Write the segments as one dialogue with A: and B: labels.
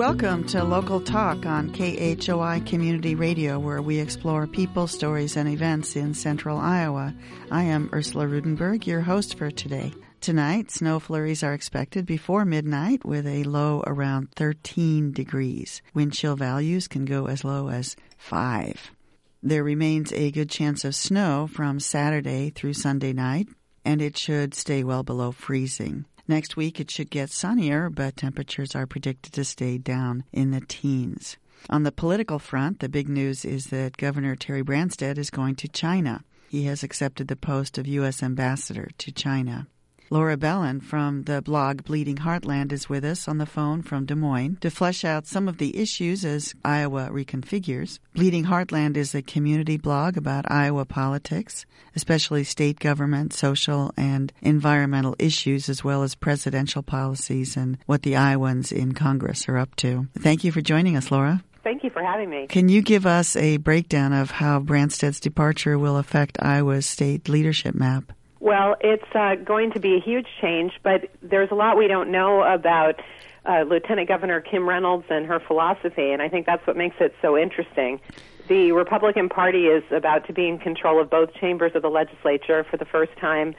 A: Welcome to Local Talk on KHOI Community Radio, where we explore people, stories, and events in central Iowa. I am Ursula Rudenberg, your host for today. Tonight, snow flurries are expected before midnight with a low around 13 degrees. Wind chill values can go as low as 5. There remains a good chance of snow from Saturday through Sunday night, and it should stay well below freezing. Next week, it should get sunnier, but temperatures are predicted to stay down in the teens. On the political front, the big news is that Governor Terry Branstad is going to China. He has accepted the post of U.S. Ambassador to China. Laura Bellin from the blog Bleeding Heartland is with us on the phone from Des Moines to flesh out some of the issues as Iowa reconfigures. Bleeding Heartland is a community blog about Iowa politics, especially state government, social, and environmental issues, as well as presidential policies and what the Iowans in Congress are up to. Thank you for joining us, Laura.
B: Thank you for having me.
A: Can you give us a breakdown of how Branstad's departure will affect Iowa's state leadership map?
B: Well, it's going to be a huge change, but there's a lot we don't know about Lieutenant Governor Kim Reynolds and her philosophy, and I think that's what makes it so interesting. The Republican Party is about to be in control of both chambers of the legislature for the first time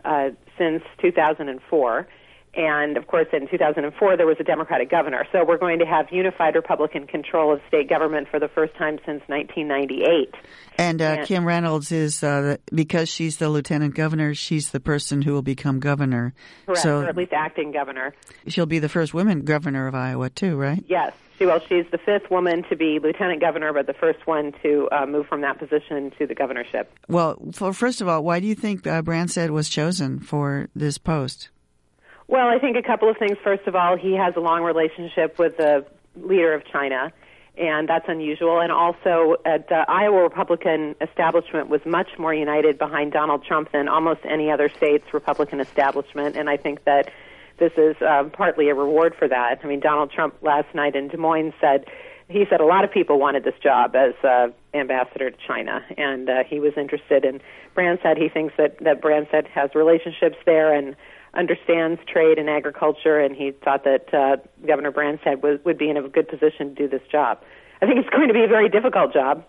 B: since 2004. And, of course, in 2004, there was a Democratic governor. So we're going to have unified Republican control of state government for the first time since 1998.
A: And Kim Reynolds is, because she's the lieutenant governor, she's the person who will become governor.
B: Correct, or at least acting governor.
A: She'll be the first women governor of Iowa, too, right?
B: Yes. She's the fifth woman to be lieutenant governor, but the first one to move from that position to the governorship.
A: Well, first of all, why do you think Branstad was chosen for this post?
B: Well, I think a couple of things. First of all, he has a long relationship with the leader of China, and that's unusual. And also, the Iowa Republican establishment was much more united behind Donald Trump than almost any other state's Republican establishment, and I think that this is partly a reward for that. I mean, Donald Trump last night in Des Moines said a lot of people wanted this job as ambassador to China, and he was interested in Branstad. He thinks that Branstad has relationships there and understands trade and agriculture, and he thought that Governor Branstad would be in a good position to do this job. I think it's going to be a very difficult job.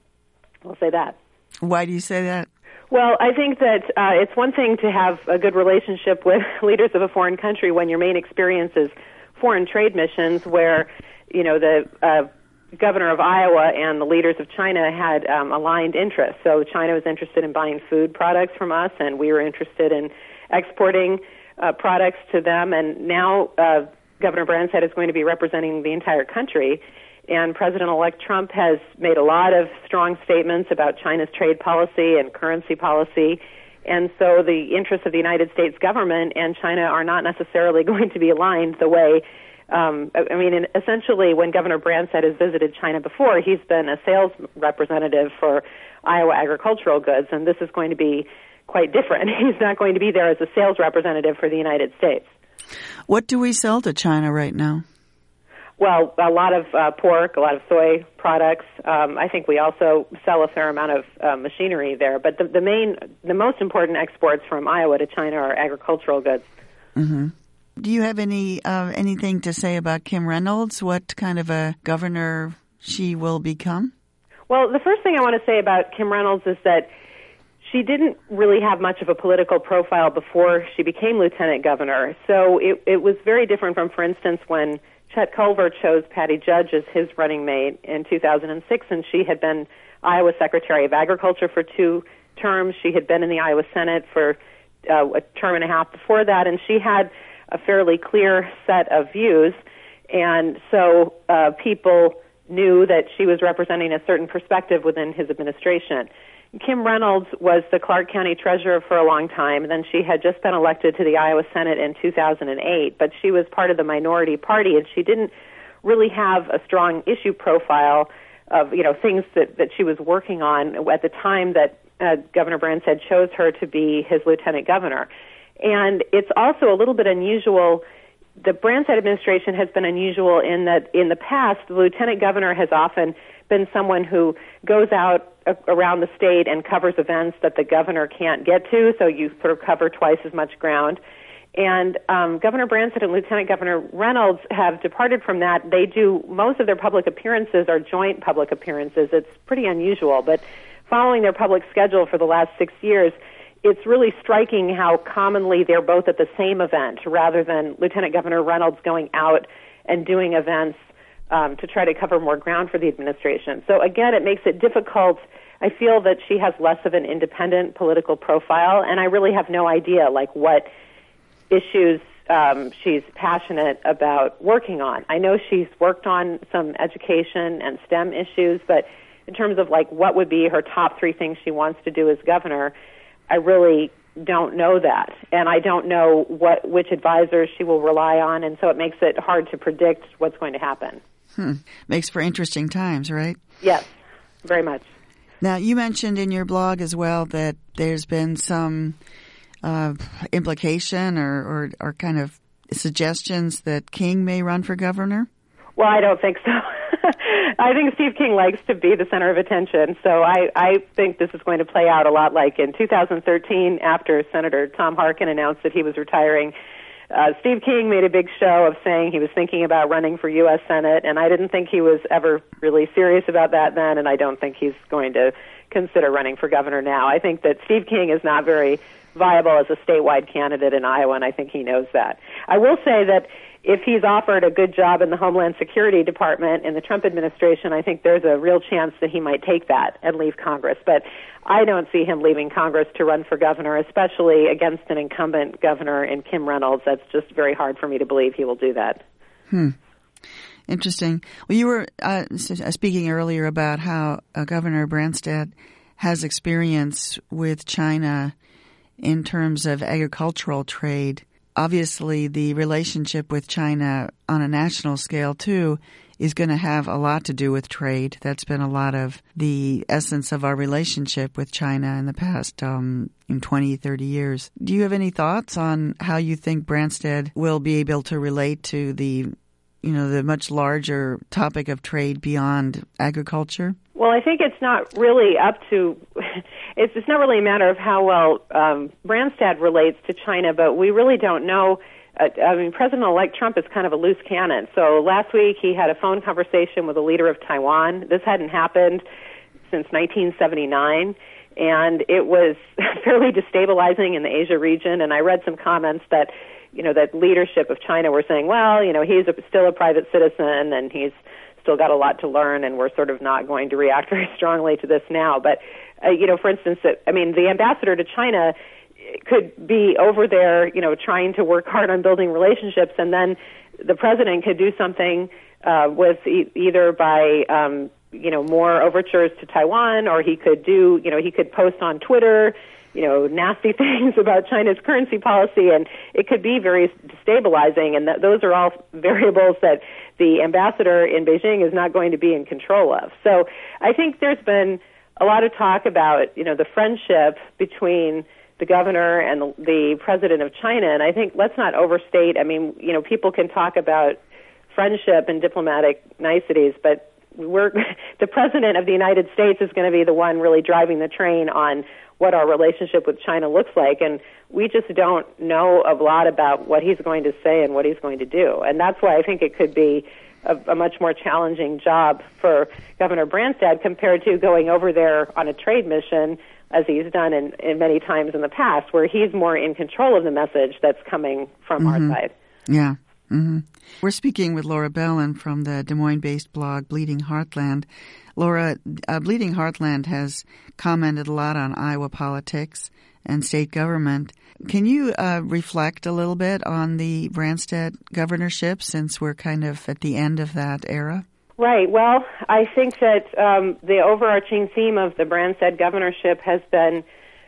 B: I'll say that.
A: Why do you say that?
B: Well, I think that it's one thing to have a good relationship with leaders of a foreign country when your main experience is foreign trade missions where, the governor of Iowa and the leaders of China had aligned interests. So China was interested in buying food products from us, and we were interested in exporting products to them, and now Governor Branstad is going to be representing the entire country, and President-elect Trump has made a lot of strong statements about China's trade policy and currency policy, and so the interests of the United States government and China are not necessarily going to be aligned the way, essentially when Governor Branstad has visited China before, he's been a sales representative for Iowa agricultural goods, and this is going to be quite different. He's not going to be there as a sales representative for the United States.
A: What do we sell to China right now?
B: Well, a lot of pork, a lot of soy products. I think we also sell a fair amount of machinery there. But the most important exports from Iowa to China are agricultural goods.
A: Mm-hmm. Do you have anything to say about Kim Reynolds? What kind of a governor she will become? Well,
B: the first thing I want to say about Kim Reynolds is that she didn't really have much of a political profile before she became lieutenant governor. So it was very different from, for instance, when Chet Culver chose Patty Judge as his running mate in 2006, and she had been Iowa Secretary of Agriculture for 2 terms. She had been in the Iowa Senate for a term and a half before that, and she had a fairly clear set of views. And so people knew that she was representing a certain perspective within his administration. Kim Reynolds was the Clark County treasurer for a long time, and then she had just been elected to the Iowa Senate in 2008, but she was part of the minority party, and she didn't really have a strong issue profile of, things that she was working on at the time that Governor Branstad chose her to be his lieutenant governor. And it's also a little bit unusual. The Branstad administration has been unusual in that in the past, the lieutenant governor has often been someone who goes out around the state and covers events that the governor can't get to, so you sort of cover twice as much ground. And Governor Branstad and Lieutenant Governor Reynolds have departed from that. They do, most of their public appearances are joint public appearances. It's pretty unusual, but following their public schedule for the last 6 years, it's really striking how commonly they're both at the same event rather than Lieutenant Governor Reynolds going out and doing events to try to cover more ground for the administration. So again, it makes it difficult. I feel that she has less of an independent political profile, and I really have no idea what issues she's passionate about working on. I know she's worked on some education and STEM issues, but in terms of what would be her top 3 things she wants to do as governor, I really don't know that, and I don't know which advisors she will rely on, and so it makes it hard to predict what's going to happen.
A: Makes for interesting times, right?
B: Yes, very much.
A: Now, you mentioned in your blog as well that there's been some implication or kind of suggestions that King may run for governor?
B: Well, I don't think so. I think Steve King likes to be the center of attention, so I think this is going to play out a lot like in 2013 after Senator Tom Harkin announced that he was retiring. Steve King made a big show of saying he was thinking about running for U.S. Senate, and I didn't think he was ever really serious about that then, and I don't think he's going to consider running for governor now. I think that Steve King is not very viable as a statewide candidate in Iowa, and I think he knows that. I will say that if he's offered a good job in the Homeland Security Department in the Trump administration, I think there's a real chance that he might take that and leave Congress. But I don't see him leaving Congress to run for governor, especially against an incumbent governor in Kim Reynolds. That's just very hard for me to believe he will do that.
A: Interesting. Well, you were speaking earlier about how Governor Branstad has experience with China in terms of agricultural trade. Obviously, the relationship with China on a national scale, too, is going to have a lot to do with trade. That's been a lot of the essence of our relationship with China in the past 20, 30 years. Do you have any thoughts on how you think Branstad will be able to relate to the much larger topic of trade beyond agriculture?
B: Well, I think it's not really it's not really a matter of how well Branstad relates to China, but we really don't know. President-elect Trump is kind of a loose cannon. So last week he had a phone conversation with the leader of Taiwan. This hadn't happened since 1979, and it was fairly destabilizing in the Asia region, and I read some comments that that leadership of China were saying, well, he's still a private citizen and he's still got a lot to learn, and we're sort of not going to react very strongly to this now. But, for instance, the ambassador to China could be over there, trying to work hard on building relationships, and then the president could do something with either by, more overtures to Taiwan, or he could do, he could post on Twitter, nasty things about China's currency policy, and it could be very destabilizing, and those are all variables that the ambassador in Beijing is not going to be in control of. So I think there's been a lot of talk about, the friendship between the governor and the president of China, and I think let's not overstate, people can talk about friendship and diplomatic niceties, but the president of the United States is going to be the one really driving the train on what our relationship with China looks like, and we just don't know a lot about what he's going to say and what he's going to do. And that's why I think it could be a much more challenging job for Governor Branstad compared to going over there on a trade mission, as he's done in many times in the past, where he's more in control of the message that's coming from our side.
A: Yeah. Mm-hmm. We're speaking with Laura Bellin from the Des Moines-based blog Bleeding Heartland. Laura, Bleeding Heartland has commented a lot on Iowa politics and state government. Can you reflect a little bit on the Branstad governorship, since we're kind of at the end of that era?
B: Right. Well, I think that the overarching theme of the Branstad governorship has been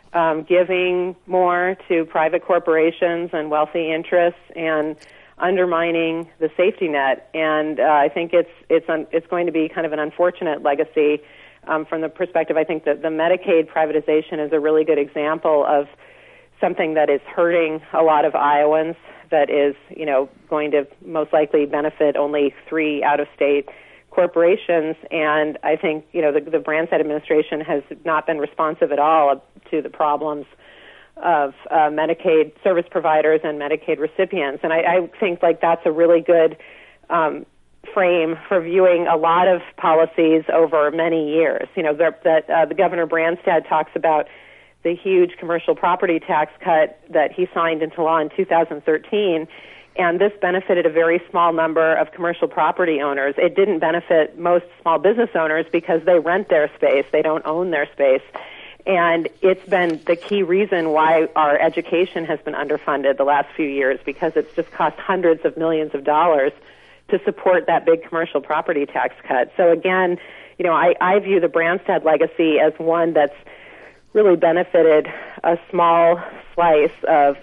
B: giving more to private corporations and wealthy interests and undermining the safety net, and I think it's going to be kind of an unfortunate legacy from the perspective. I think that the Medicaid privatization is a really good example of something that is hurting a lot of Iowans, that is, going to most likely benefit only 3 out-of-state corporations, and I think, the Branstad administration has not been responsive at all to the problems Medicaid service providers and Medicaid recipients. And I think like that's a really good frame for viewing a lot of policies over many years. You know, the Governor Branstad talks about the huge commercial property tax cut that he signed into law in 2013, and this benefited a very small number of commercial property owners. It didn't benefit most small business owners because they rent their space. They don't own their space. And it's been the key reason why our education has been underfunded the last few years, because it's just cost hundreds of millions of dollars to support that big commercial property tax cut. So again, you know, I view the Branstad legacy as one that's really benefited a small slice of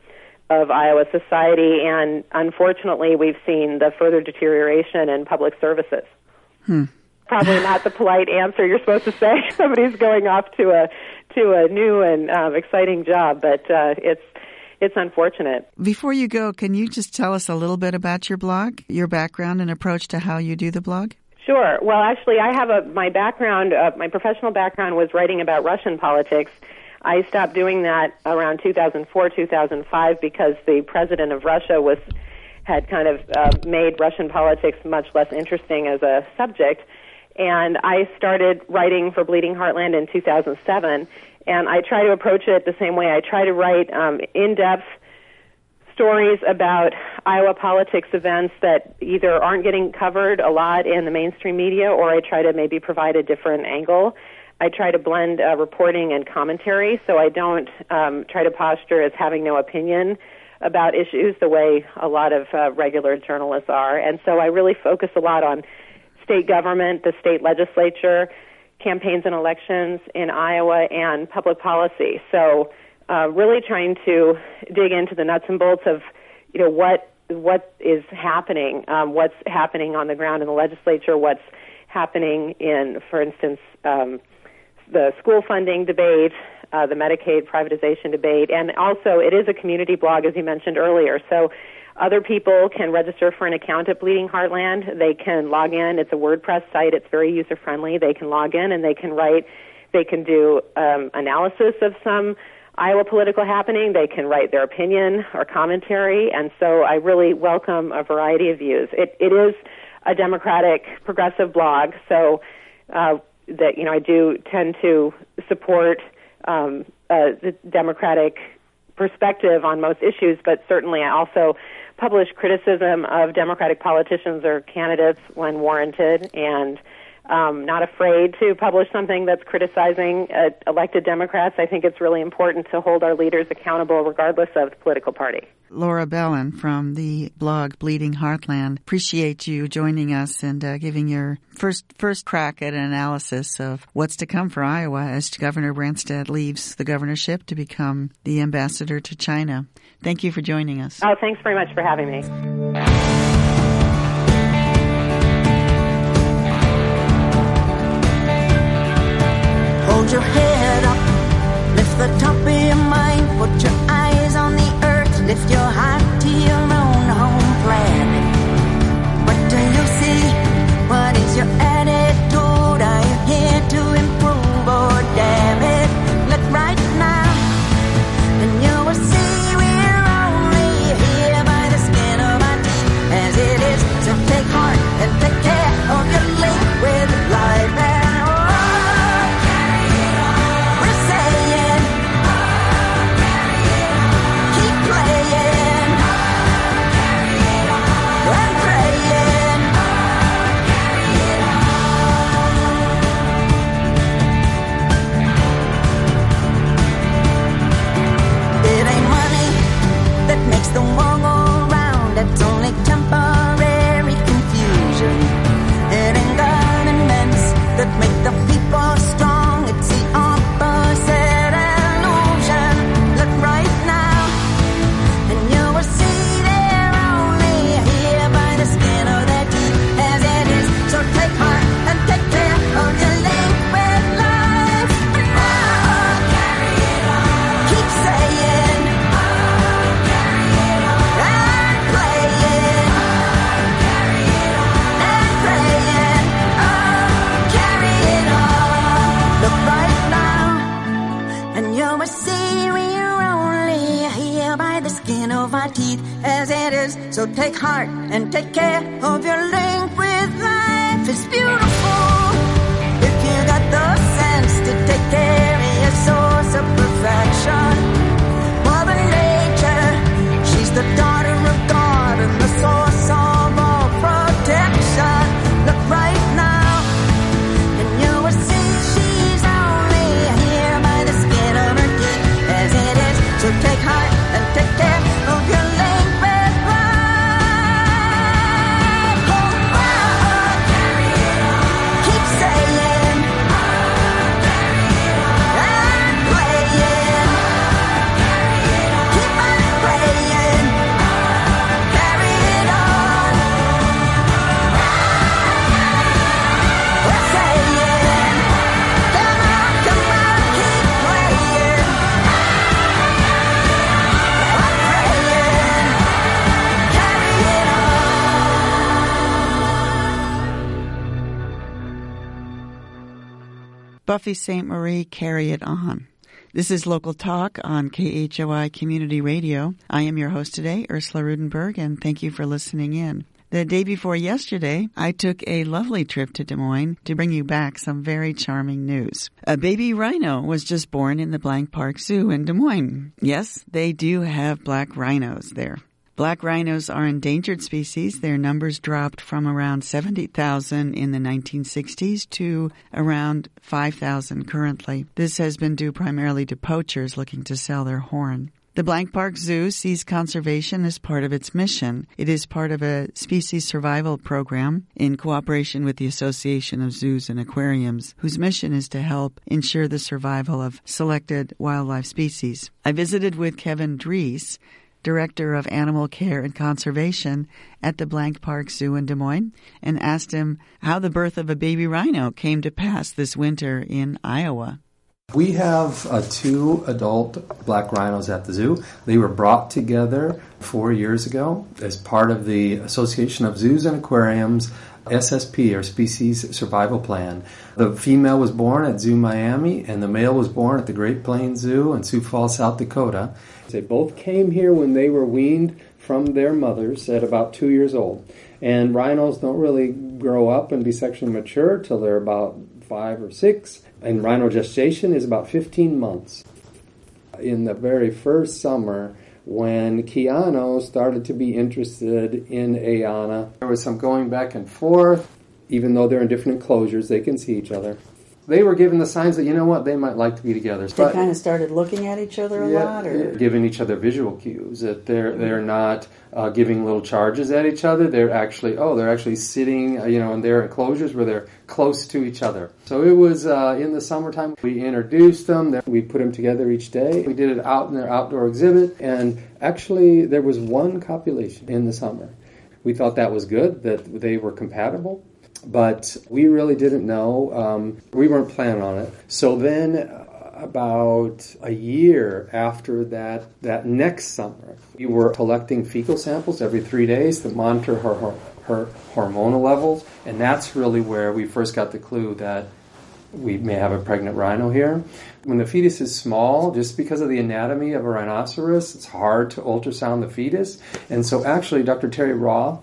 B: Iowa society, and unfortunately we've seen the further deterioration in public services. Probably not the polite answer you're supposed to say. Somebody's going off to a new and exciting job, but it's unfortunate. Before you go, can you just tell us a little bit about your blog, your background and approach to how you do the blog? Sure. Well, actually, I have my background, my professional background was writing about Russian politics. I stopped doing that around 2004, 2005 because the president of Russia had kind of made Russian politics much less interesting as a subject. And I started writing for Bleeding Heartland in 2007, and I try to approach it the same way. I try to write in-depth stories about Iowa politics events that either aren't getting covered a lot in the mainstream media, or I try to maybe provide a different angle. I try to blend reporting and commentary, so I don't try to posture as having no opinion about issues the way a lot of regular journalists are. And so I really focus a lot on state government, the state legislature, campaigns and elections in Iowa, and public policy. So really trying to dig into the nuts and bolts of, you know, what is happening, what's happening on the ground in the legislature, what's happening in, for instance, the school funding debate, the Medicaid privatization debate, and also it is a community blog, as you mentioned earlier. So other people can register for an account at Bleeding Heartland. They can log in. It's a WordPress site. It's very user-friendly. They can log in and they can write. They can do analysis of some Iowa political happening. They can write their opinion or commentary. And so I really welcome a variety of views. It is a Democratic progressive blog, so that, you know, I do tend to support the Democratic perspective on most issues, but certainly I also publish criticism of Democratic politicians or candidates when warranted, and not afraid to publish something that's criticizing elected Democrats. I think it's really important to hold our leaders accountable regardless of the political party. Laura Bellin from the blog Bleeding Heartland. Appreciate you joining us and giving your first crack at an analysis of what's to come for Iowa as Governor Branstad leaves the governorship to become the ambassador to China. Thank you for joining us. Oh, thanks very much for having me.
C: Hold your head up, lift the top of your mind, put your eyes on the earth, lift your heart to your own home planet. What do you see? What is your attitude? Are you here to improve or damn it? Look right now, and you will see we're only here by the skin of our teeth, as it is. So take heart and take care of your link with life. Makes the world go round, it's only temporary confusion. It ain't governments that make the people strong, it's the opposite illusion. Look right now, and you will see they're only here by the skin of their teeth, as it is. So take heart and take care of your link with life. Oh, carry it on. Keep saying, and you will see we're of our teeth as it is. So take heart and take care of your link with life. It's beautiful if you got the sense to take care of your source of perfection. Mother Nature, she's the daughter of God and the source of all protection. Look right now and you will see she's only here by the skin of her teeth as it is. So take heart and take care of your link with life. Oh, carry it on. Keep saying, carry it on. And playing, carry it on. Keep on praying, carry it on. We're saying, come on, keep playing.
A: Buffy St. Marie, Carry It On. This is Local Talk on KHOI Community Radio. I am your host today, Ursula Rudenberg, and thank you for listening in. The day before yesterday, I took a lovely trip to Des Moines to bring you back some very charming news. A baby rhino was just born in the Blank Park Zoo in Des Moines. Yes, they do have black rhinos there. Black rhinos are endangered species. Their numbers dropped from around 70,000 in the 1960s to around 5,000 currently. This has been due primarily to poachers looking to sell their horn. The Blank Park Zoo sees conservation as part of its mission. It is part of a species survival program in cooperation with the Association of Zoos and Aquariums, whose mission is to help ensure the survival of selected wildlife species. I visited with Kevin Dries, Director of Animal Care and Conservation at the Blank Park Zoo in Des Moines, and asked him how the birth of a baby rhino came to pass this winter in Iowa.
D: We have 2 adult black rhinos at the zoo. They were brought together 4 years ago as part of the Association of Zoos and Aquariums SSP, or Species Survival Plan. The female was born at Zoo Miami, and the male was born at the Great Plains Zoo in Sioux Falls, South Dakota. They both came here when they were weaned from their mothers at about 2 years old. And rhinos don't really grow up and be sexually mature till they're about 5 or 6. And rhino gestation is about 15 months. In the very first summer, when Keanu started to be interested in Ayana, there was some going back and forth. Even though they're in different enclosures, they can see each other. They were given the signs that, you know what, they might like to be together.
A: They kind of started looking at each other a lot? Or
D: giving each other visual cues, that they're not giving little charges at each other. They're actually sitting, in their enclosures where they're close to each other. So it was in the summertime. We introduced them. We put them together each day. We did it out in their outdoor exhibit, and actually there was one copulation in the summer. We thought that was good, that they were compatible. But we really didn't know. We weren't planning on it. So then about a year after that next summer, we were collecting fecal samples every 3 days to monitor her hormonal levels. And that's really where we first got the clue that we may have a pregnant rhino here. When the fetus is small, just because of the anatomy of a rhinoceros, it's hard to ultrasound the fetus. And so actually Dr. Terry Roth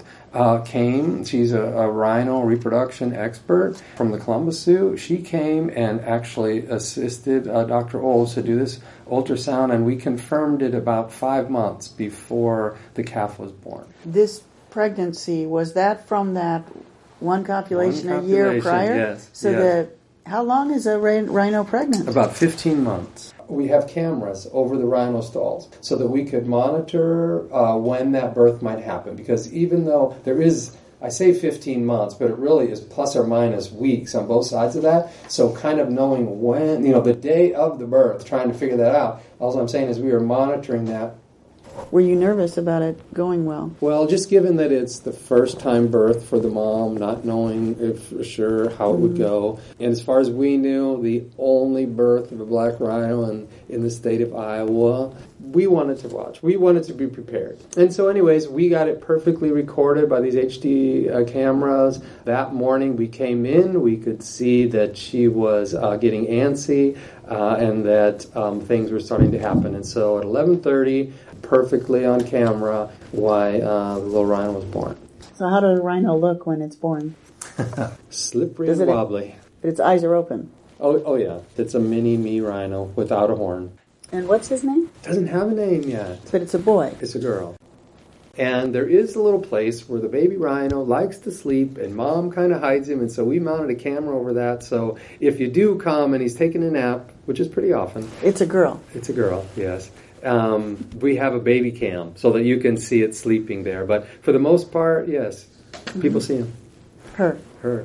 D: came. She's a rhino reproduction expert from the Columbus Zoo. She came and actually assisted Dr. Olds to do this ultrasound, and we confirmed it about 5 months before the calf was born.
A: This pregnancy, was that from that one copulation a year prior?
D: Yes.
A: So
D: yes.
A: How long is a rhino pregnant?
D: About 15 months. We have cameras over the rhino stalls so that we could monitor when that birth might happen. Because even though there is, I say 15 months, but it really is plus or minus weeks on both sides of that. So kind of knowing when, the day of the birth, trying to figure that out. All I'm saying is we were monitoring that.
A: Were you nervous about it going well?
D: Well, just given that it's the first time birth for the mom, not knowing for sure how it would go. And as far as we knew, the only birth of a black rhino in the state of Iowa, we wanted to watch. We wanted to be prepared. And so anyways, we got it perfectly recorded by these HD cameras. That morning we came in, we could see that she was getting antsy. and that things were starting to happen. And so at 11:30, perfectly on camera, why the little rhino was born.
A: So how does a rhino look when it's born?
D: Slippery and wobbly.
A: Its eyes are open.
D: Oh yeah. It's a mini me rhino without a horn.
A: And what's his name?
D: Doesn't have a name yet.
A: But it's a boy.
D: It's a girl. And there is a little place where the baby rhino likes to sleep, and Mom kind of hides him, and so we mounted a camera over that. So if you do come and he's taking a nap, which is pretty often.
A: It's a girl.
D: It's a girl, yes. We have a baby cam so that you can see it sleeping there. But for the most part, yes, people see him.
A: Her.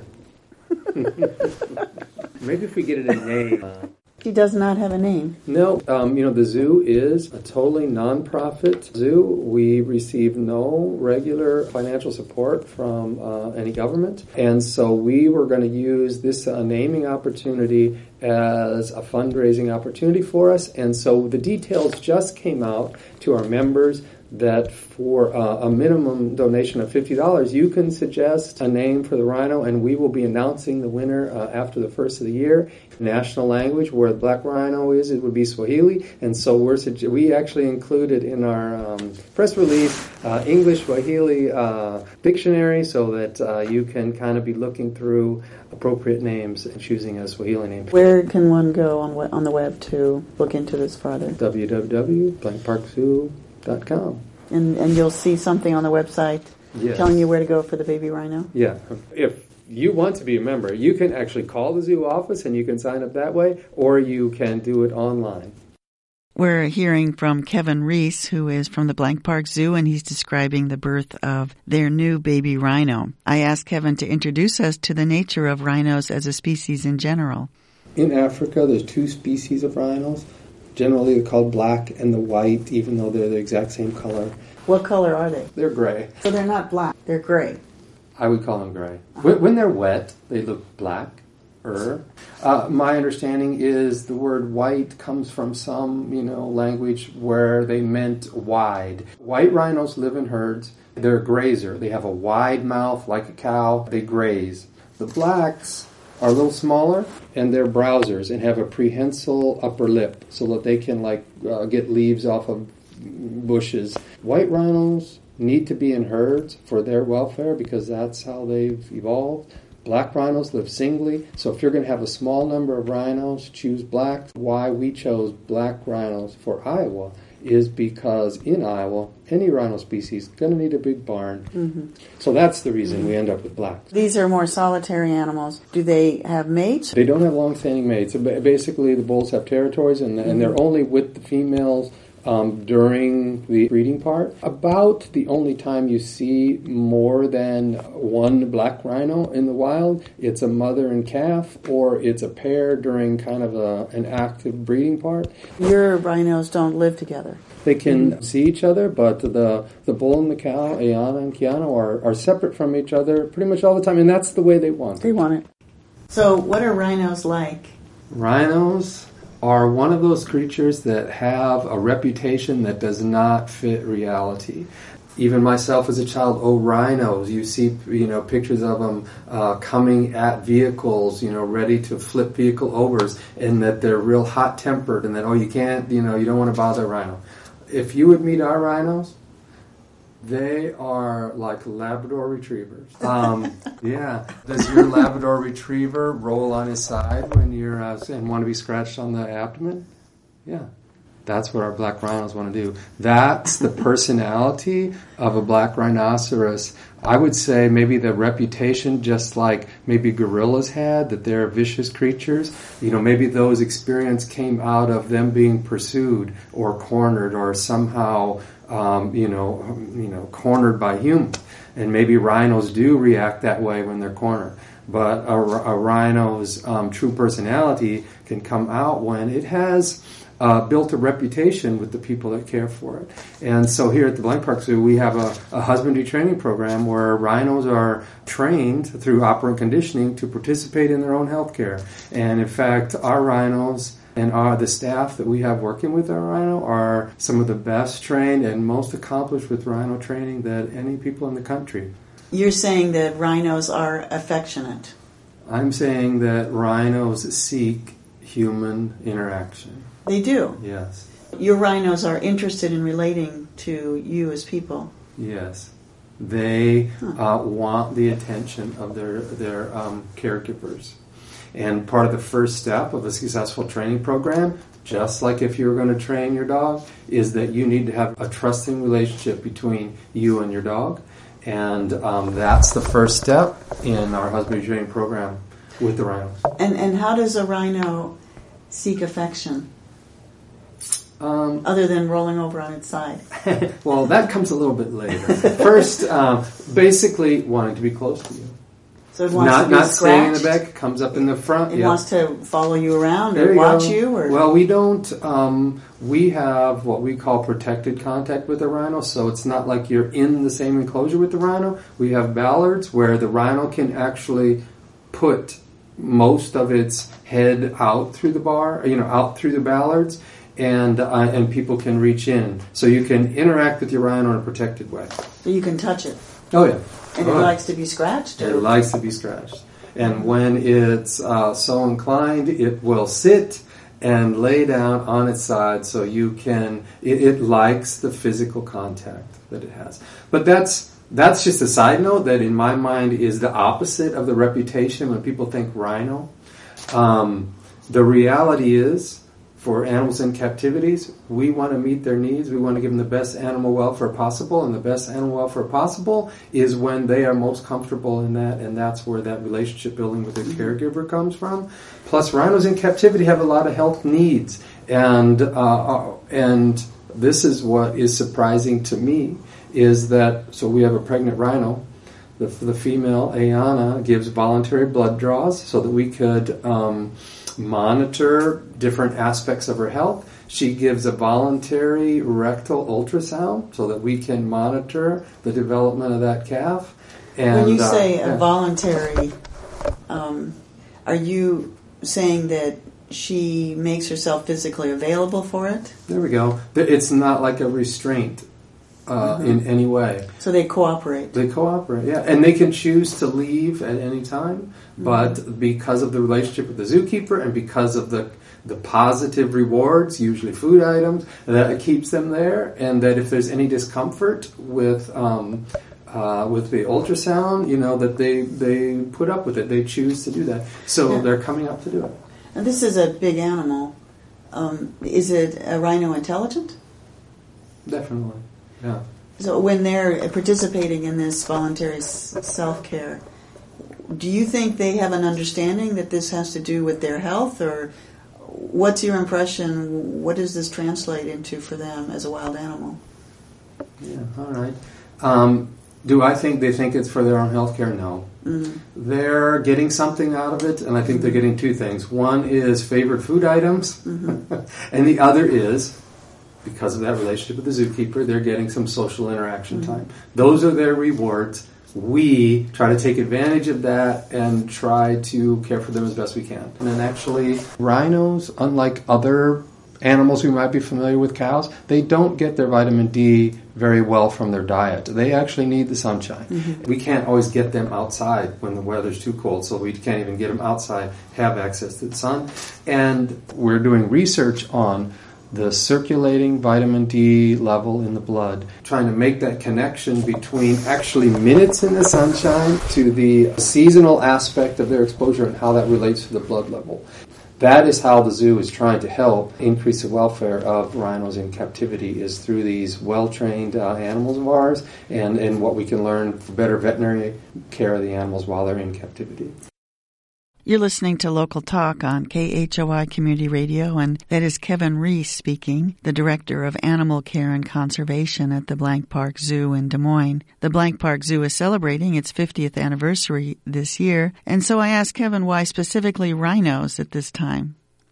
D: Maybe if we get it a name.
A: He does not have a name.
D: No, the zoo is a totally non-profit zoo. We receive no regular financial support from any government. And so we were going to use this naming opportunity as a fundraising opportunity for us. And so the details just came out to our members that for a minimum donation of $50, you can suggest a name for the rhino, and we will be announcing the winner after the first of the year. National language, where the black rhino is, it would be Swahili, and so we actually included in our press release English Swahili dictionary, so that you can kind of be looking through appropriate names and choosing a Swahili name.
A: Where can one go on the web to look into this further?
D: www.blankparkzoo.com.
A: And you'll see something on the website telling you where to go for the baby rhino?
D: Yeah. If you want to be a member, you can actually call the zoo office and you can sign up that way, or you can do it online.
A: We're hearing from Kevin Reese, who is from the Blank Park Zoo, and he's describing the birth of their new baby rhino. I asked Kevin to introduce us to the nature of rhinos as a species in general.
D: In Africa, there's two species of rhinos. Generally, they're called black and the white, even though they're the exact same color.
A: What color are they?
D: They're gray.
A: So they're not black, they're gray.
D: I would call them gray. When they're wet, they look black-er. My understanding is the word white comes from some, language where they meant wide. White rhinos live in herds. They're a grazer. They have a wide mouth like a cow. They graze. The blacks are a little smaller, and they're browsers and have a prehensile upper lip so that they can get leaves off of bushes. White rhinos need to be in herds for their welfare because that's how they've evolved. Black rhinos live singly, so if you're going to have a small number of rhinos, choose black. Why we chose black rhinos for Iowa is because in Iowa, any rhino species is going to need a big barn. Mm-hmm. So that's the reason we end up with black.
A: These are more solitary animals. Do they have mates?
D: They don't have long-standing mates. Basically, the bulls have territories, and they're only with the females during the breeding part. About the only time you see more than one black rhino in the wild, it's a mother and calf, or it's a pair during kind of an active breeding part.
A: Your rhinos don't live together.
D: They can see each other, but the bull and the cow, Ayana and Kiana, are separate from each other pretty much all the time, and that's the way they want it.
A: They want it. So what are rhinos like?
D: Rhinos are one of those creatures that have a reputation that does not fit reality. Even myself as a child, rhinos, you see, pictures of them coming at vehicles, ready to flip vehicle overs, and that they're real hot-tempered, and that, you can't, you don't want to bother a rhino. If you would meet our rhinos, they are like Labrador retrievers. Yeah. Does your Labrador retriever roll on his side when you're and want to be scratched on the abdomen? Yeah. That's what our black rhinos want to do. That's the personality of a black rhinoceros. I would say maybe the reputation, just like maybe gorillas had, that they're vicious creatures. Maybe those experiences came out of them being pursued or cornered or somehow cornered by humans. And maybe rhinos do react that way when they're cornered. But a rhino's true personality can come out when it has built a reputation with the people that care for it. And so here at the Blank Park Zoo, we have a husbandry training program where rhinos are trained through operant conditioning to participate in their own health care. And in fact, our rhinos and the staff that we have working with our rhino are some of the best trained and most accomplished with rhino training that any people in the country.
A: You're saying that rhinos are affectionate.
D: I'm saying that rhinos seek human interaction.
A: They do?
D: Yes.
A: Your rhinos are interested in relating to you as people?
D: Yes. They want the attention of their caregivers. And part of the first step of a successful training program, just like if you were going to train your dog, is that you need to have a trusting relationship between you and your dog. And that's the first step in our husbandry training program with the rhinos.
A: And how does a rhino seek affection? Other than rolling over on its side.
D: Well, that comes a little bit later. First, basically wanting to be close to you.
A: So it wants to be
D: not
A: scratched?
D: staying in the back, comes up in the front.
A: It wants to follow you around
D: There
A: or
D: you
A: watch
D: go.
A: you? Or?
D: Well, we don't. We have what we call protected contact with the rhino, so it's not like you're in the same enclosure with the rhino. We have ballards where the rhino can actually put most of its head out through the bar, out through the ballards, and people can reach in. So you can interact with your rhino in a protected way.
A: So you can touch it?
D: Oh, yeah.
A: And it likes to be scratched?
D: It likes to be scratched. And when it's so inclined, it will sit and lay down on its side so you can... It likes the physical contact that it has. But that's just a side note that in my mind is the opposite of the reputation when people think rhino. The reality is, for animals in captivities, we want to meet their needs. We want to give them the best animal welfare possible, and the best animal welfare possible is when they are most comfortable in that, and that's where that relationship building with their caregiver comes from. Plus, rhinos in captivity have a lot of health needs, and this is what is surprising to me, is that, so we have a pregnant rhino. The female, Ayana, gives voluntary blood draws so that we could... monitor different aspects of her health. She gives a voluntary rectal ultrasound so that we can monitor the development of that calf. And,
A: when you say a voluntary, are you saying that she makes herself physically available for it?
D: There we go. It's not like a restraint in any way.
A: So they cooperate?
D: They cooperate, yeah. And they can choose to leave at any time, but because of the relationship with the zookeeper and because of the positive rewards, usually food items, that it keeps them there, and that if there's any discomfort with the ultrasound, that they put up with it. They choose to do that. So they're coming up to do it.
A: And this is a big animal. Is it a rhino intelligent?
D: Definitely. Yeah.
A: So when they're participating in this voluntary self-care, do you think they have an understanding that this has to do with their health, or what's your impression? What does this translate into for them as a wild animal?
D: Yeah, all right. Do I think they think it's for their own health care? No. Mm-hmm. They're getting something out of it, and I think they're getting two things. One is favorite food items, and the other is... because of that relationship with the zookeeper, they're getting some social interaction time. Those are their rewards. We try to take advantage of that and try to care for them as best we can. And then actually, rhinos, unlike other animals we might be familiar with, cows, they don't get their vitamin D very well from their diet. They actually need the sunshine. We can't always get them outside when the weather's too cold, so we can't even get them outside, have access to the sun. And we're doing research on the circulating vitamin D level in the blood, trying to make that connection between actually minutes in the sunshine to the seasonal aspect of their exposure and how that relates to the blood level. That is how the zoo is trying to help increase the welfare of rhinos in captivity, is through these well-trained animals of ours and what we can learn for better veterinary care of the animals while they're in captivity.
A: You're listening to Local Talk on KHOI Community Radio, and that is Kevin Reese speaking, the Director of Animal Care and Conservation at the Blank Park Zoo in Des Moines. The Blank Park Zoo is celebrating its 50th anniversary this year, and so I asked Kevin why specifically rhinos at this time.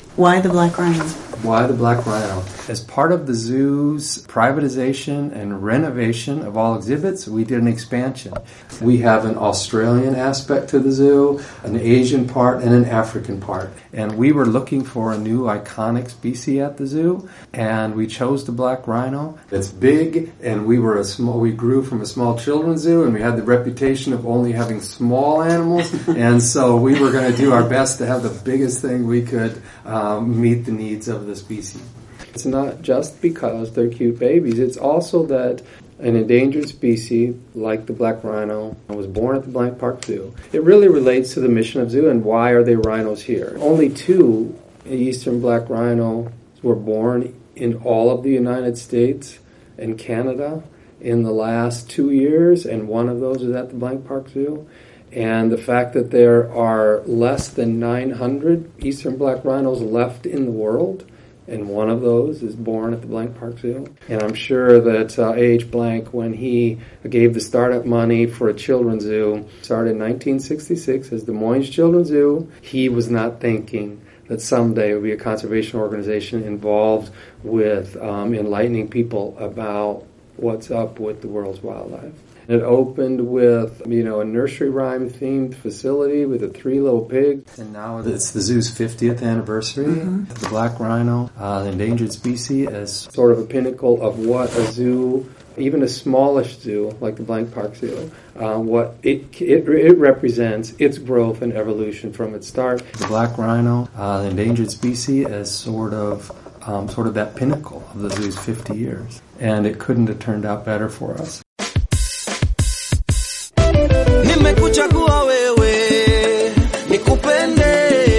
A: Why the black rhino?
D: Why the black rhino? As part of the zoo's privatization and renovation of all exhibits, we did an expansion. We have an Australian aspect to the zoo, an Asian part, and an African part. And we were looking for a new iconic species at the zoo, and we chose the black rhino. It's big, and we grew from a small children's zoo, and we had the reputation of only having small animals, and so we were going to do our best to have the biggest thing we could meet the needs of the species. It's not just because they're cute babies. It's also that an endangered species like the black rhino was born at the Blank Park Zoo. It really relates to the mission of zoo and why are there rhinos here. Only 2 eastern black rhinos were born in all of the United States and Canada in the last 2 years, and one of those is at the Blank Park Zoo. And the fact that there are less than 900 eastern black rhinos left in the world, and one of those is born at the Blank Park Zoo. And I'm sure that A.H. Blank, when he gave the startup money for a children's zoo, started in 1966 as Des Moines Children's Zoo, he was not thinking that someday it would be a conservation organization involved with enlightening people about what's up with the world's wildlife. It opened with, a nursery rhyme themed facility with the 3 little pigs. And now it's the zoo's 50th anniversary. Mm-hmm. The black rhino, the endangered species, as sort of a pinnacle of what a zoo, even a smallish zoo like the Blank Park Zoo, what it represents, its growth and evolution from its start. The black rhino, the endangered species, as sort of that pinnacle of the zoo's 50 years. And it couldn't have turned out better for us.
E: Nimekuchagua wewe nikupende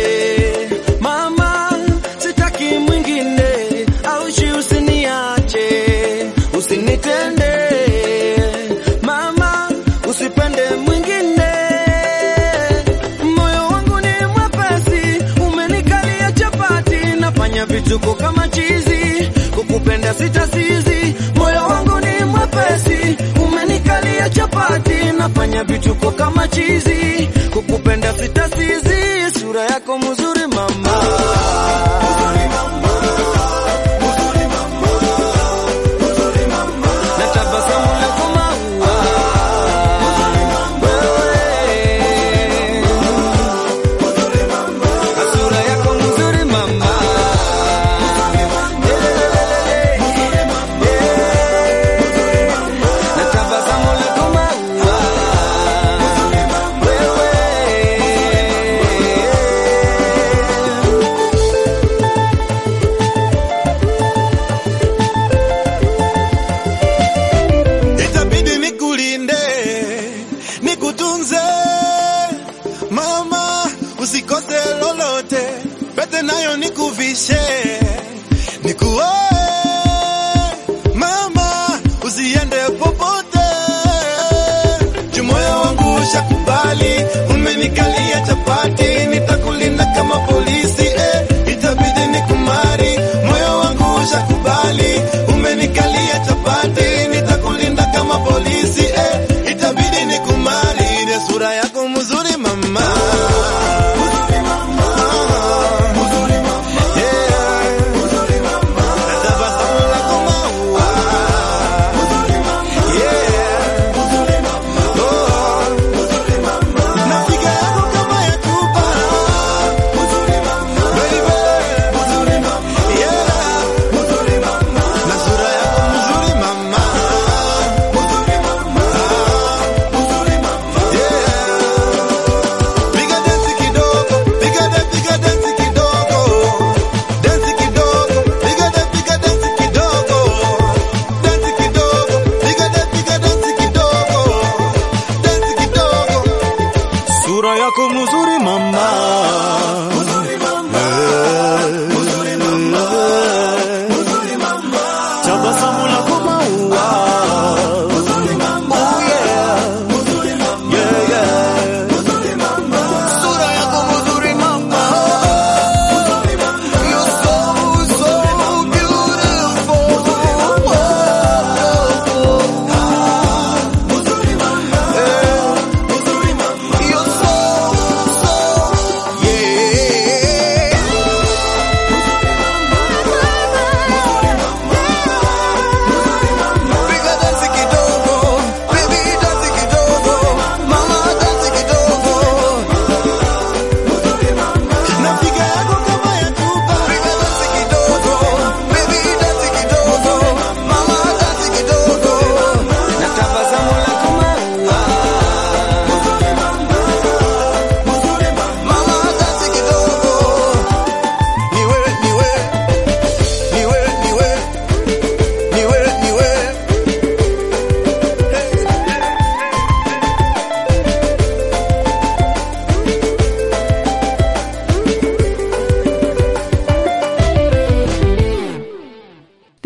E: mama, sitaki mwingine, aushi usiniache, usinitende mama, usipende mwingine. Moyo wangu ni mwepesi, umenikalia chapati, nafanya vituko kama chizi, kukupenda sitasizi. Moyo wangu ni mwepesi, umenikalia chapati, nafanya vituko kama chizi, kukupenda sitasizi. Sura yako mzuri mama, mzuri mama, mzuri mama, mzuri mama, na tabasamu lako maua, mzuri mama, mzuri mama, sura yako mzuri mama, mzuri mama, mzuri mama, na tabasamu lako maua. Itabidi nikulinde, nikutunze mama, usikose lolote, pete nayo nikuvishe, nikuoe mama, usiende popote. Moyo wangu ushakubali, umenikalia chapati, nitakulinda kama polisi, itabidi nikumari. Moyo wangu ushakubali, umenikalia chapati, nitakulinda kama polisi, itabidi nikumari. Sura yako mzuri mama, mzuri mama, mzuri mama, yeah, mzuri mama,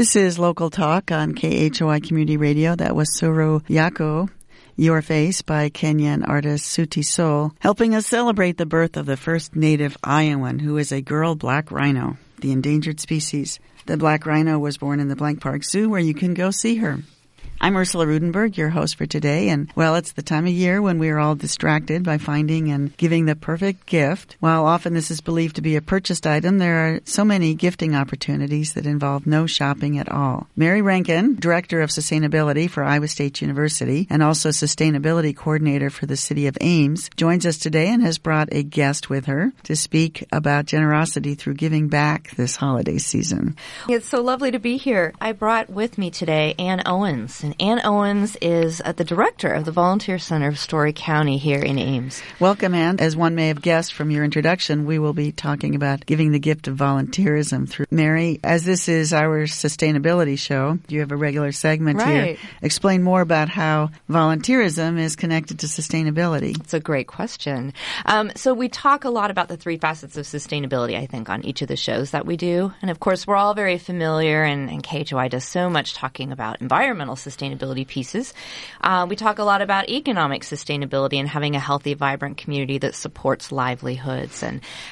A: This is Local Talk on KHOI Community Radio. That was Suru Yako, Your Face by Kenyan artist Suti Sol, helping us celebrate the birth of the first native Iowan, who is a girl black rhino, the endangered species. The black rhino was born in the Blank Park Zoo, where you can go see her. I'm Ursula Rudenberg, your host for today, and, well, it's the time of year when we are all distracted by finding and giving the perfect gift. While often this is believed to be a purchased item, there are so many gifting opportunities that involve no shopping at all. Mary Rankin, Director of Sustainability for Iowa State University and also Sustainability Coordinator for the City of Ames, joins us today and has brought a guest with her to speak about generosity through giving back this holiday season.
F: It's so lovely to be here. I brought with me today Ann Owens. And Ann Owens is the director of the Volunteer Center of Story County here in Ames.
A: Welcome, Ann. As one may have guessed from your introduction, we will be talking about giving the gift of volunteerism through Mary. As this is our sustainability show, you have a regular segment here. Explain more about how volunteerism is connected to sustainability.
F: It's a great question. So we talk a lot about the three facets of sustainability, I think, on each of the shows that we do. And, of course, we're all very familiar, and KHOI does so much talking about environmental sustainability pieces. We talk a lot about economic sustainability and having a healthy, vibrant community that supports livelihoods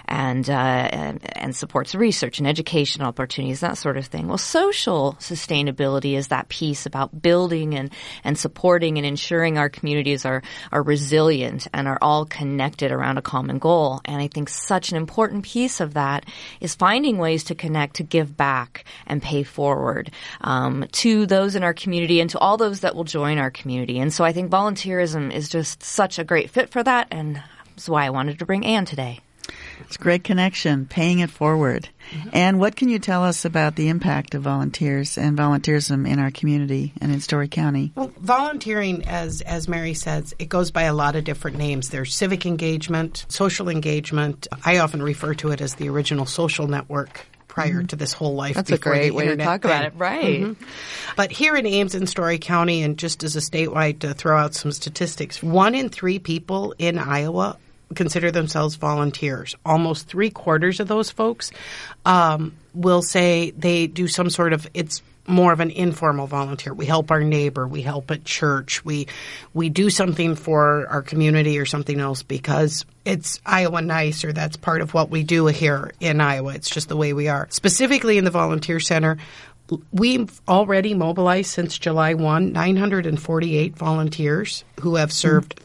F: and supports research and educational opportunities, that sort of thing. Well, social sustainability is that piece about building and supporting and ensuring our communities are resilient and are all connected around a common goal. And I think such an important piece of that is finding ways to connect, to give back and pay forward to those in our community and to all those that will join our community. And so I think volunteerism is just such a great fit for that, and that's why I wanted to bring Ann today.
A: It's a great connection, paying it forward. Mm-hmm. And what can you tell us about the impact of volunteers and volunteerism in our community and in Story County?
G: Well, volunteering, as Mary says, it goes by a lot of different names. There's civic engagement, social engagement. I often refer to it as the original social network prior to this whole life.
F: That's a great way to talk about it, right.
G: Mm-hmm. But here in Ames and Story County, and just as a statewide, to throw out some statistics, 1 in 3 people in Iowa consider themselves volunteers. Almost 3/4 of those folks will say they do some sort of, it's more of an informal volunteer. We help our neighbor. We help at church. We do something for our community or something else because it's Iowa nice, or that's part of what we do here in Iowa. It's just the way we are. Specifically in the Volunteer Center, we've already mobilized since July 1, 948 volunteers who have served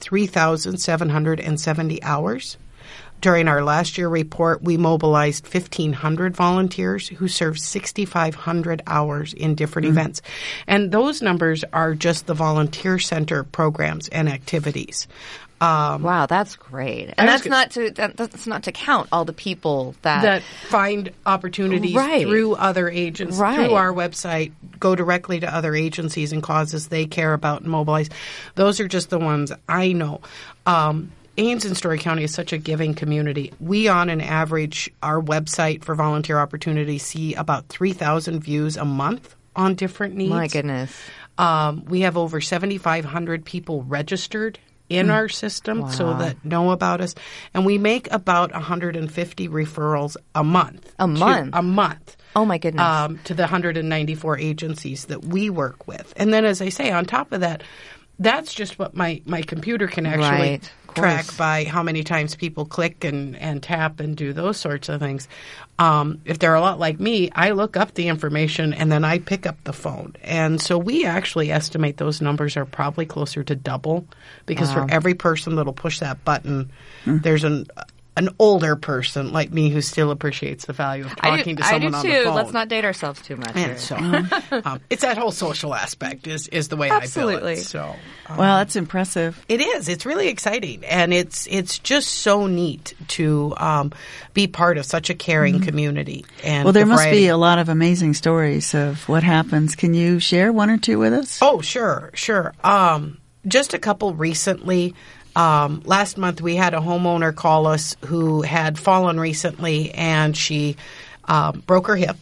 G: 3,770 hours. During our last year report, we mobilized 1,500 volunteers who served 6,500 hours in different events. And those numbers are just the Volunteer Center programs and activities.
F: Wow, that's great. And that's not to count all the people that
G: find opportunities through other agencies, through our website, go directly to other agencies and causes they care about and mobilize. Those are just the ones I know. Ames and Story County is such a giving community. We, on an average, our website for volunteer opportunities see about 3,000 views a month on different needs.
F: My goodness.
G: We have over 7,500 people registered in our system so that know about us. And we make about 150 referrals a month.
F: A month? Oh, my goodness.
G: To the 194 agencies that we work with. And then, as I say, on top of that, that's just what my computer can actually track by how many times people click and tap and do those sorts of things. If they're a lot like me, I look up the information and then I pick up the phone. And so we actually estimate those numbers are probably closer to double because for every person that'll push that button, there's an older person like me who still appreciates the value of talking to someone on the phone.
F: I do too. Let's not date ourselves too much.
G: And so it's that whole social aspect is the way I feel it. So,
A: well, that's impressive.
G: It is. It's really exciting. And it's just so neat to be part of such a caring community. And
A: well, there must be a lot of amazing stories of what happens. Can you share one or two with us?
G: Oh, sure. Just a couple recently. Last month we had a homeowner call us who had fallen recently and she broke her hip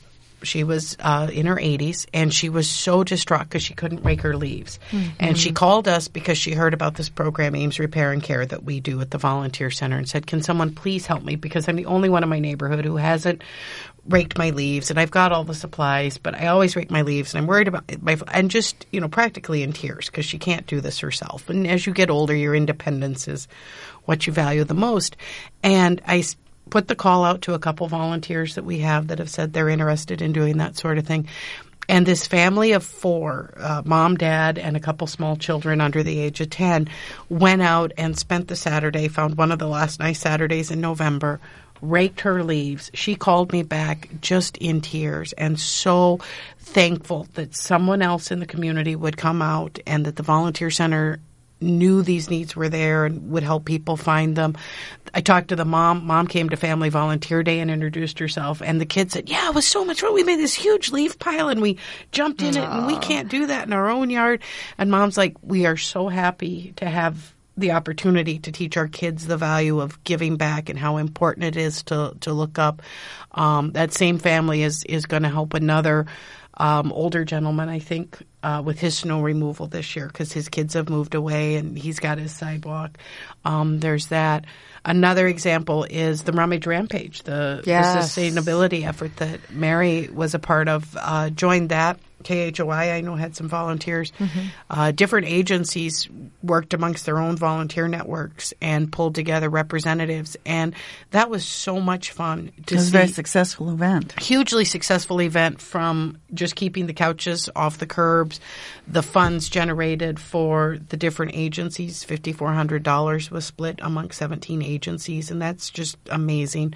G: She was in her 80s, and she was so distraught because she couldn't rake her leaves. And she called us because she heard about this program, Ames Repair and Care, that we do at the Volunteer Center, and said, can someone please help me, because I'm the only one in my neighborhood who hasn't raked my leaves, and I've got all the supplies, but I always rake my leaves, and I'm worried about my and just, practically in tears because she can't do this herself. And as you get older, your independence is what you value the most. And I put the call out to a couple volunteers that we have that have said they're interested in doing that sort of thing. And this family of 4, mom, dad, and a couple small children under the age of 10, went out and spent the Saturday, found one of the last nice Saturdays in November, raked her leaves. She called me back just in tears and so thankful that someone else in the community would come out and that the Volunteer Center knew these needs were there and would help people find them. I talked to the mom. Mom came to Family Volunteer Day and introduced herself. And the kid said, yeah, it was so much fun. We made this huge leaf pile and we jumped in it, and we can't do that in our own yard. And Mom's like, we are so happy to have the opportunity to teach our kids the value of giving back and how important it is to look up. That same family is going to help another older gentleman, I think, with his snow removal this year because his kids have moved away and he's got his sidewalk. There's that. Another example is the Rummage Rampage, the sustainability effort that Mary was a part of. Joined that. KHOI, I know, had some volunteers. Different agencies worked amongst their own volunteer networks and pulled together representatives. And that was so much fun to see.
A: It was a very successful event.
G: Hugely successful event, from just keeping the couches off the curbs, the funds generated for the different agencies. $5,400 was split among 17 agencies, and that's just amazing.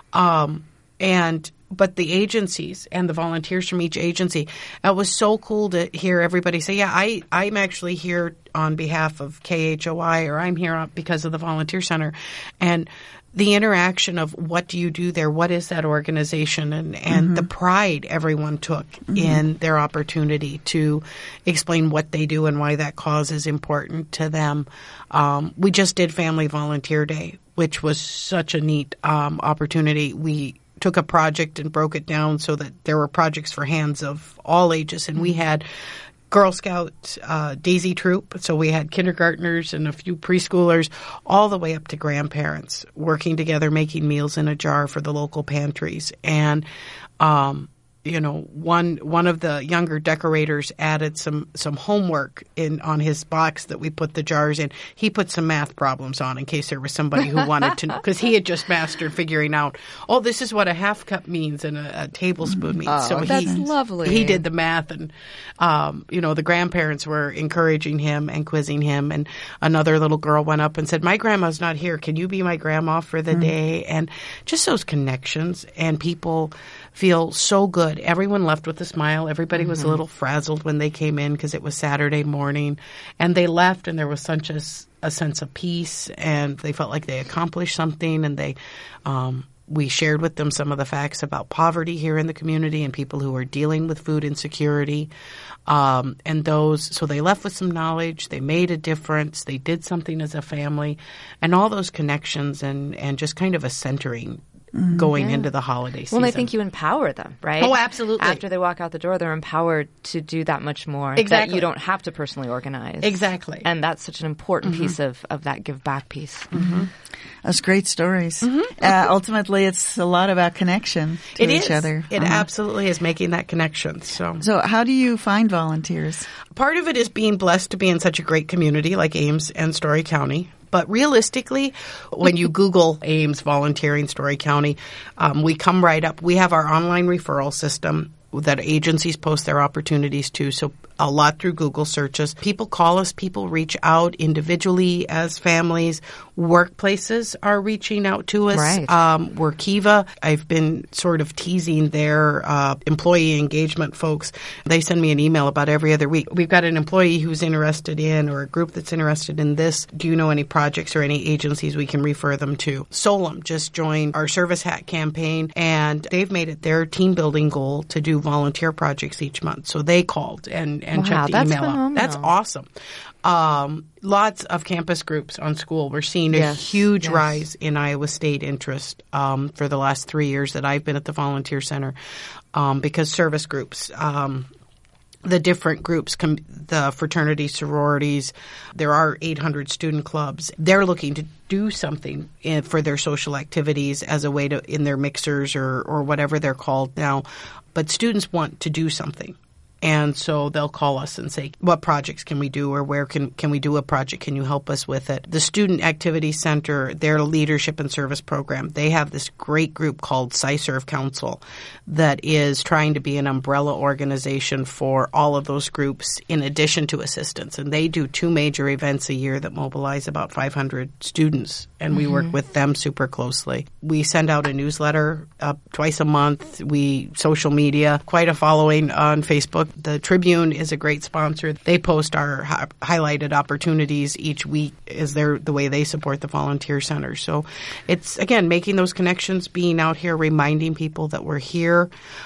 G: But the agencies and the volunteers from each agency, it was so cool to hear everybody say, yeah, I'm actually here on behalf of KHOI, or I'm here because of the Volunteer Center. And the interaction of what do you do there, what is that organization, and the pride everyone took in their opportunity to explain what they do and why that cause is important to them. We just did Family Volunteer Day, which was such a neat opportunity. We took a project and broke it down so that there were projects for hands of all ages. And we had Girl Scout Daisy Troop. So we had kindergartners and a few preschoolers all the way up to grandparents working together, making meals in a jar for the local pantries. And one of the younger decorators added some homework on his box that we put the jars in. He put some math problems on in case there was somebody who wanted to know, because he had just mastered figuring out, this is what a half cup means and a tablespoon means.
F: Oh, so that's lovely.
G: He did the math, and the grandparents were encouraging him and quizzing him. And another little girl went up and said, "My grandma's not here. Can you be my grandma for the day?" And just those connections, and people feel so good. Everyone left with a smile. Everybody was a little frazzled when they came in because it was Saturday morning. And they left, and there was such a sense of peace, and they felt like they accomplished something. And we shared with them some of the facts about poverty here in the community and people who are dealing with food insecurity. So they left with some knowledge. They made a difference. They did something as a family, and all those connections and just kind of a centering going into the holiday season.
F: Well, I think you empower them, right?
G: Oh, absolutely.
F: After they walk out the door, they're empowered to do that much more.
G: Exactly.
F: That you don't have to personally organize.
G: Exactly.
F: And that's such an important piece of that give back piece.
A: That's great stories. Ultimately, it's a lot about connection to each other.
G: It absolutely is, making that connection. So
A: how do you find volunteers?
G: Part of it is being blessed to be in such a great community like Ames and Story County. But realistically, when you Google Ames Volunteering Story County, we come right up. We have our online referral system that agencies post their opportunities to, so a lot through Google searches. People call us, people reach out individually as families. Workplaces are reaching out to us.
F: Right.
G: Workiva, I've been sort of teasing their employee engagement folks. They send me an email about every other week. We've got an employee who's interested in, or a group that's interested in this. Do you know any projects or any agencies we can refer them to? Solem just joined our Service Hat campaign, and they've made it their team building goal to do volunteer projects each month. So they called and checked the email out. That's awesome. Lots of campus groups on school. We're seeing a huge rise in Iowa State interest for the last 3 years that I've been at the Volunteer Center. because service groups, the different groups, the fraternity, sororities, there are 800 student clubs. They're looking to do something for their social activities as a way to, in their mixers or whatever they're called now. But students want to do something. And so they'll call us and say, what projects can we do, or where can we do a project? Can you help us with it? The Student Activity Center, their leadership and service program, they have this great group called SciServe Council that is trying to be an umbrella organization for all of those groups in addition to assistance. And they do 2 major events a year that mobilize about 500 students, and we work with them super closely. We send out a newsletter twice a month. Social media, quite a following on Facebook. The Tribune is a great sponsor. They post our highlighted opportunities each week as the way they support the volunteer center. So it's, again, making those connections, being out here, reminding people that we're here.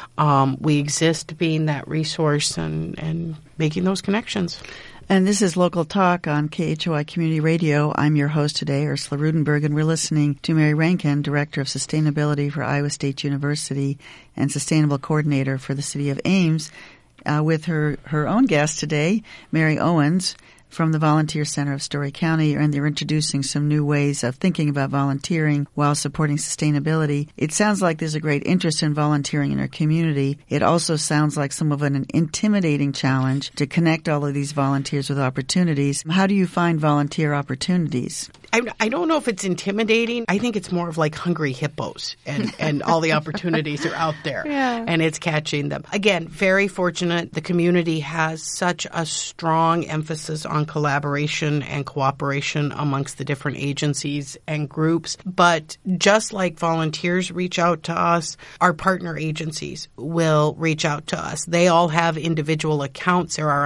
G: We exist, being that resource and making those connections.
A: And this is Local Talk on KHOI Community Radio. I'm your host today, Ursula Rudenberg, and we're listening to Mary Rankin, Director of Sustainability for Iowa State University and Sustainable Coordinator for the City of Ames, with her own guest today, Mary Owens from the Volunteer Center of Story County, and they're introducing some new ways of thinking about volunteering while supporting sustainability. It sounds like there's a great interest in volunteering in our community. It also sounds like some of an intimidating challenge to connect all of these volunteers with opportunities. How do you find volunteer opportunities?
G: I don't know if it's intimidating. I think it's more of like hungry hippos, and all the opportunities are out there, and it's catching them. Again, very fortunate. The community has such a strong emphasis on collaboration and cooperation amongst the different agencies and groups. But just like volunteers reach out to us, our partner agencies will reach out to us. They all have individual accounts. There are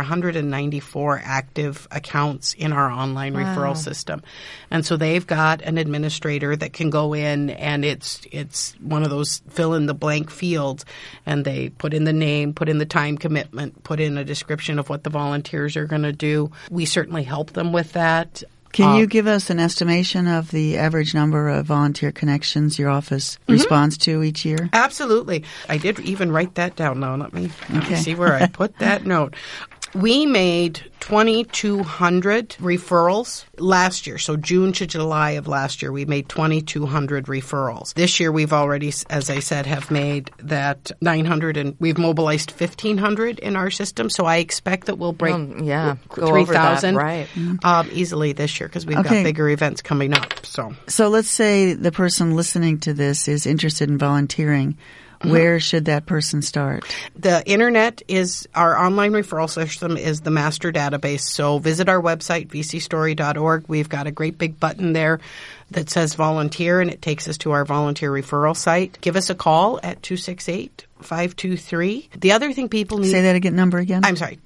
G: 194 active accounts in our online referral system. And so they've got an administrator that can go in, and it's one of those fill-in-the-blank fields, and they put in the name, put in the time commitment, put in a description of what the volunteers are going to do. We certainly help them with that.
A: Can you give us an estimation of the average number of volunteer connections your office responds to each year?
G: Absolutely. I did even write that down now. Let me see where I put that note. We made 2,200 referrals last year. So June to July of last year, we made 2,200 referrals. This year, we've already, as I said, have made that 900, and we've mobilized 1,500 in our system. So I expect that we'll break 3,000 easily this year, because we've got bigger events coming up. So
A: let's say the person listening to this is interested in volunteering. Where should that person start?
G: The internet is our online referral system is the master database. So visit our website, vcstory.org. We've got a great big button there that says volunteer, and it takes us to our volunteer referral site. Give us a call at 268-523. The other thing people need...
A: Say that number again.
G: I'm sorry,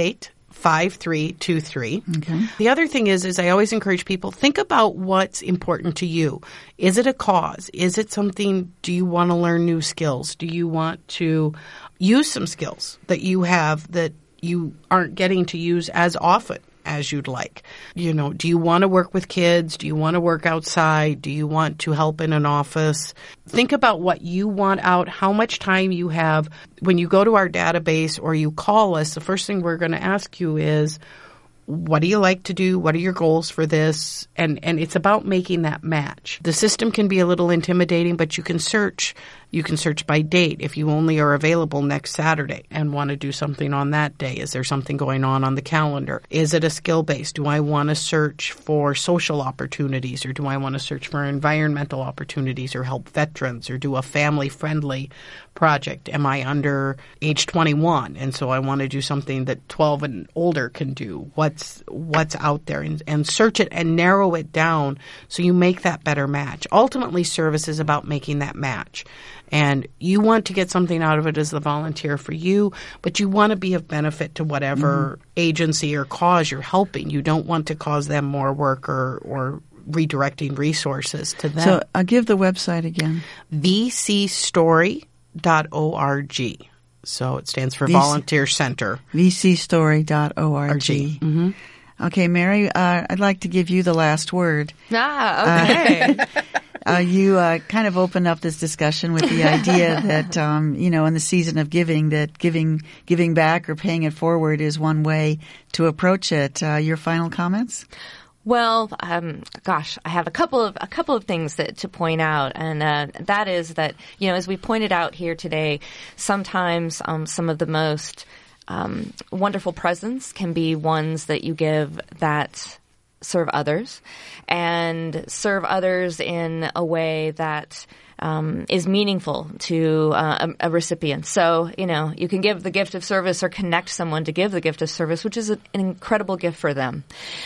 G: 268-5323.
A: Okay.
G: The other thing is I always encourage people, think about what's important to you. Is it a cause? Is it something, do you want to learn new skills? Do you want to use some skills that you have that you aren't getting to use as often as you'd like? You know, do you want to work with kids? Do you want to work outside? Do you want to help in an office? Think about what you want out, how much time you have. When you go to our database or you call us, the first thing we're going to ask you is, what do you like to do? What are your goals for this? And it's about making that match. The system can be a little intimidating, but you can search. You can search by date if you only are available next Saturday and want to do something on that day. Is there something going on the calendar? Is it a skill-based? Do I want to search for social opportunities, or do I want to search for environmental opportunities or help veterans or do a family-friendly project? Am I under age 21? And so I want to do something that 12 and older can do. What's out there? And search it and narrow it down so you make that better match. Ultimately, service is about making that match. And you want to get something out of it as the volunteer for you, but you want to be of benefit to whatever agency or cause you're helping. You don't want to cause them more work or redirecting resources to them.
A: So I'll give the website again.
G: vcstory.org. So it stands for Volunteer Center.
A: vcstory.org. Okay, Mary, I'd like to give you the last word.
F: Okay.
A: You kind of opened up this discussion with the idea that, in the season of giving, that giving back or paying it forward is one way to approach it. Your final comments?
F: Well, I have a couple of things to point out, and that is that, as we pointed out here today, sometimes some of the most wonderful presents can be ones that you give that serve others, and serve others in a way that is meaningful to a recipient. So, you can give the gift of service or connect someone to give the gift of service, which is an incredible gift for them.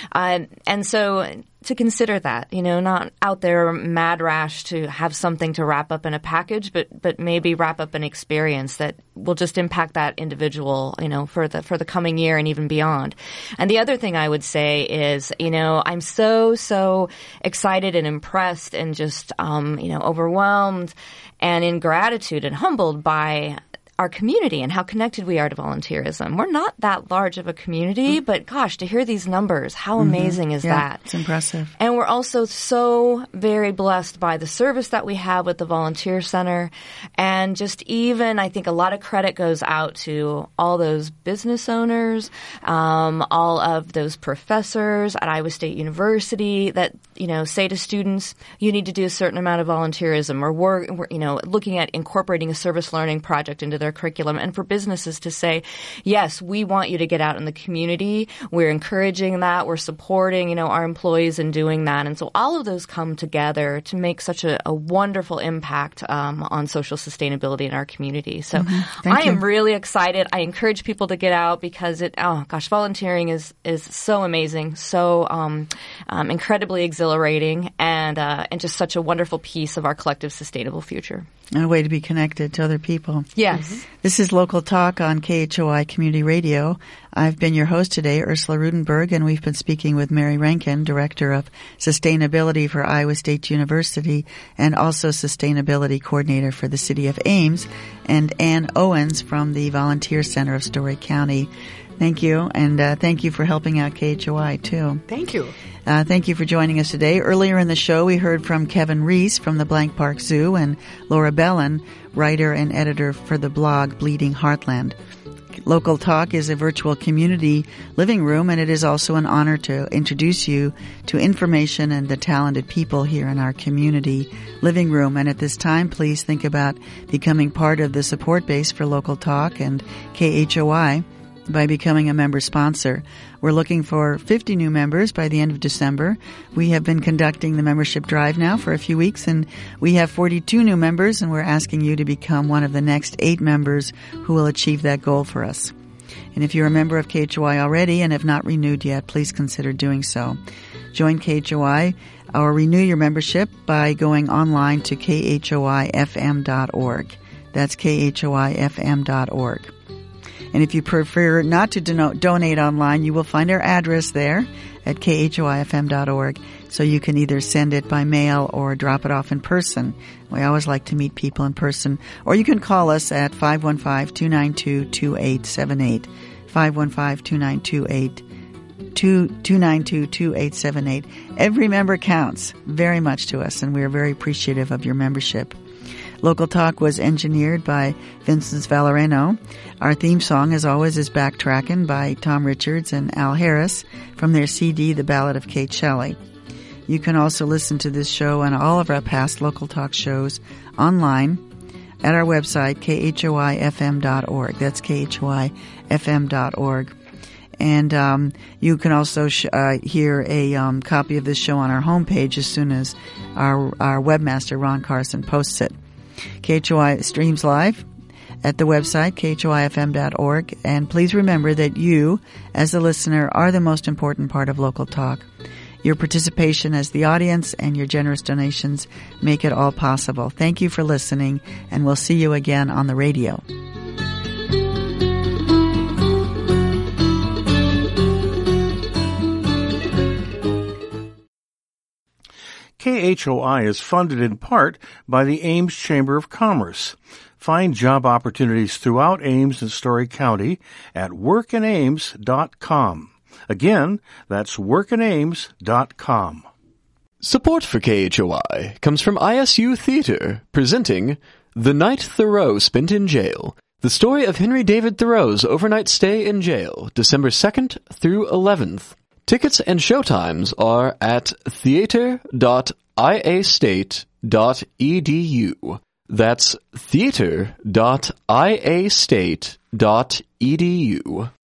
F: And so to consider that, not out there mad rash to have something to wrap up in a package, but maybe wrap up an experience that will just impact that individual, for the coming year and even beyond. And the other thing I would say is, I'm so excited and impressed and just, overwhelmed and in gratitude and humbled by our community and how connected we are to volunteerism. We're not that large of a community, but gosh, to hear these numbers, how amazing is that?
A: It's impressive.
F: And we're also so very blessed by the service that we have with the Volunteer Center. And just even, I think a lot of credit goes out to all those business owners, all of those professors at Iowa State University that, say to students, you need to do a certain amount of volunteerism, or we're looking at incorporating a service learning project into their curriculum, and for businesses to say, yes, we want you to get out in the community. We're encouraging that. We're supporting, our employees in doing that. And so all of those come together to make such a wonderful impact on social sustainability in our community. So I am really excited. I encourage people to get out because volunteering is so amazing, so incredibly exhilarating, and just such a wonderful piece of our collective sustainable future.
A: And a way to be connected to other people.
F: Yes.
A: This is Local Talk on KHOI Community Radio. I've been your host today, Ursula Rudenberg, and we've been speaking with Mary Rankin, Director of Sustainability for Iowa State University and also Sustainability Coordinator for the City of Ames, and Ann Owens from the Volunteer Center of Story County. Thank you, and thank you for helping out KHOI, too.
G: Thank you.
A: Thank you for joining us today. Earlier in the show, we heard from Kevin Reese from the Blank Park Zoo and Laura Bellin, writer and editor for the blog Bleeding Heartland. Local Talk is a virtual community living room, and it is also an honor to introduce you to information and the talented people here in our community living room. And at this time, please think about becoming part of the support base for Local Talk and KHOI by becoming a member sponsor. We're looking for 50 new members by the end of December. We have been conducting the membership drive now for a few weeks, and we have 42 new members, and we're asking you to become one of the next 8 members who will achieve that goal for us. And if you're a member of KHOI already and have not renewed yet, please consider doing so. Join KHOI or renew your membership by going online to khoifm.org. That's khoifm.org. And if you prefer not to donate online, you will find our address there at khoifm.org, so you can either send it by mail or drop it off in person. We always like to meet people in person. Or you can call us at 515-292-2878, 515-292-2878. Every member counts very much to us, and we are very appreciative of your membership. Local Talk was engineered by Vincent Valereno. Our theme song, as always, is Backtrackin' by Tom Richards and Al Harris from their CD, The Ballad of Kate Shelley. You can also listen to this show and all of our past Local Talk shows online at our website, khoifm.org. That's khoifm.org. And you can also hear a copy of this show on our homepage as soon as our webmaster, Ron Carson, posts it. KHOI streams live at the website, khoifm.org. And please remember that you, as a listener, are the most important part of Local Talk. Your participation as the audience and your generous donations make it all possible. Thank you for listening, and we'll see you again on the radio.
H: KHOI is funded in part by the Ames Chamber of Commerce. Find job opportunities throughout Ames and Story County at workinames.com. Again, that's workinames.com.
I: Support for KHOI comes from ISU Theater, presenting The Night Thoreau Spent in Jail, the story of Henry David Thoreau's overnight stay in jail, December 2nd through 11th. Tickets and showtimes are at theater.iastate.edu. That's theater.iastate.edu.